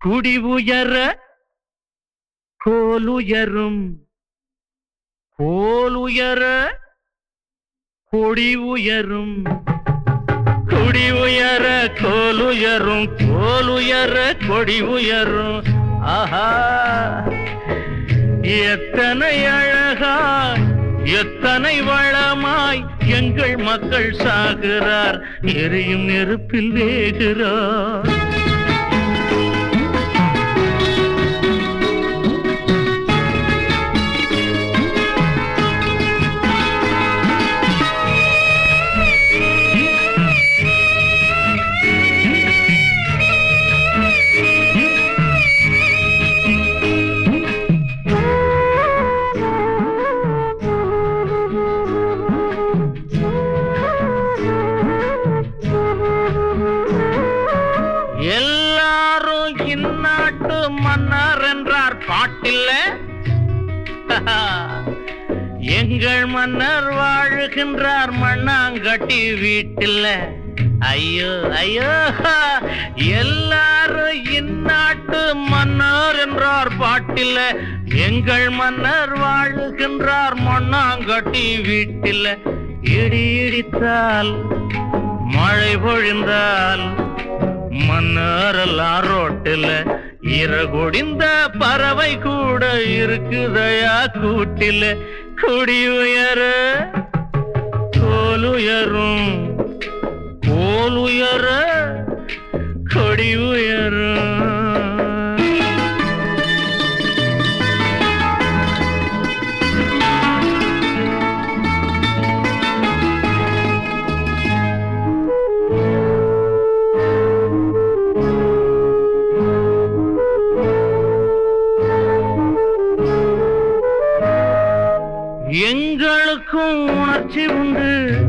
குடி உயர கோலுயரும், கோலுயர கொடி உயரும். குடி உயர கோலுயரும், கோலுயர கொடி உயரும். ஆஹா, எத்தனை அழகாய் எத்தனை வளமாய் எங்கள் மக்கள் சாகிறார், எரியும் நெருப்பில் வேகிறார். எல்லாரும் இந்நாட்டு மன்னர் என்றார் பாட்டில்ல, எங்கள் மன்னர் வாழுகின்றார் மண்ணாங்கட்டி வீட்டில். ஐயோ ஐயோ, எல்லாரும் இந்நாட்டு மன்னர் என்றார் பாட்டில்ல, எங்கள் மன்னர் வாழுகின்றார் மண்ணாங்கட்டி வீட்டில். இடி இடித்தால் மழை பொழிந்தால் மன்னாரெல்லாம் ரோட்டில், இறகுடிந்த பறவை கூட இருக்குதையா கூட்டில். குடி உயர கோலுயரும், கோலுயர கொடி உயரும். எங்களுக்கும் உணர்ச்சி உண்டு,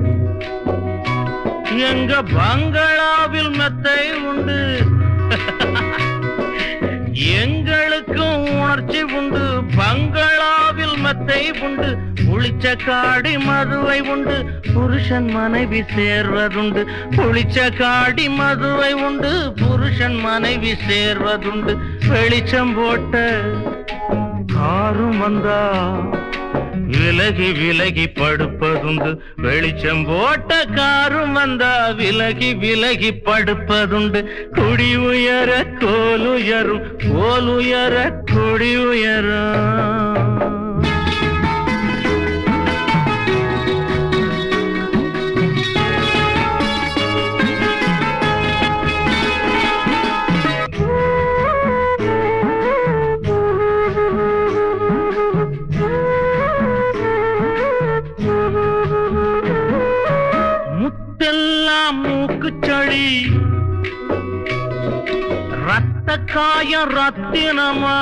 எங்க பங்களாவில் மெத்தை உண்டு. எங்களுக்கும் உணர்ச்சி உண்டு, பங்களாவில் மெத்தை உண்டு. புளிச்ச காடி மதுவை உண்டு, புருஷன் மனைவி சேர்வதுண்டு. புளிச்ச காடி மதுவை உண்டு, புருஷன் மனைவி சேர்வதுண்டு. வெளிச்சம் போட்ட காரும் வந்தா விலகி விலகி படுப்பதுண்டு. வெளிச்சம் போட்ட காரும் வந்தா விலகி விலகி படுப்பதுண்டு. குடி உயர கோலுயரும், கோலுயர கொடி உயரும். முத்தெல்லாம் மூக்குச்சளி, ரத்த காயம் ரத்தினமா,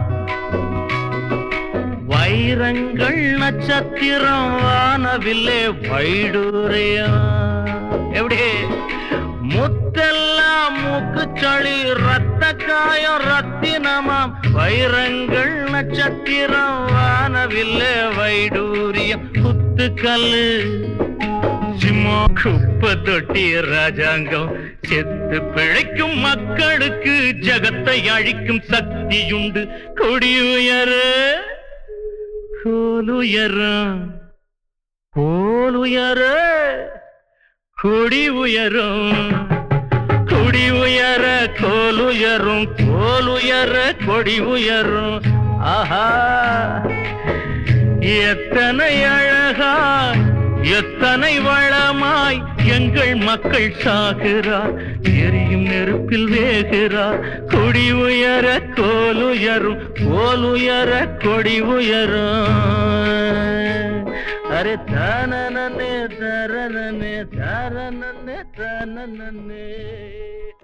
வைரங்கள் நட்சத்திரம் வானவில்லே வைடூரியா. எப்படி? முத்தெல்லாம் மூக்குச்சளி, ரத்த காயம் ரத்தினமாம், வைரங்கள் நட்சத்திரம் வானவில்லே வைடூரியம். குத்துக்கல்லு சிம்மா குப்ப தொட்டி ராஜாங்கம், செத்து பிழைக்கும் மக்களுக்கு ஜகத்தை அழிக்கும் சக்தியுண்டு. கொடி உயர கோலுயரும், கோலுயர கொடி உயரும். கொடி உயர கோலுயரும், கோலுயர கொடி உயரும். ஆஹா, எத்தனை அழகாய் எத்தனை வளமாய் எங்கள் மக்கள் சாகிறார், எரியும் நெருப்பில் வேகிறார். கொடி உயர கோலுயரும், கோலுயர கொடி உயரும். அரே தானே தரணனே தாரணனே தானனே.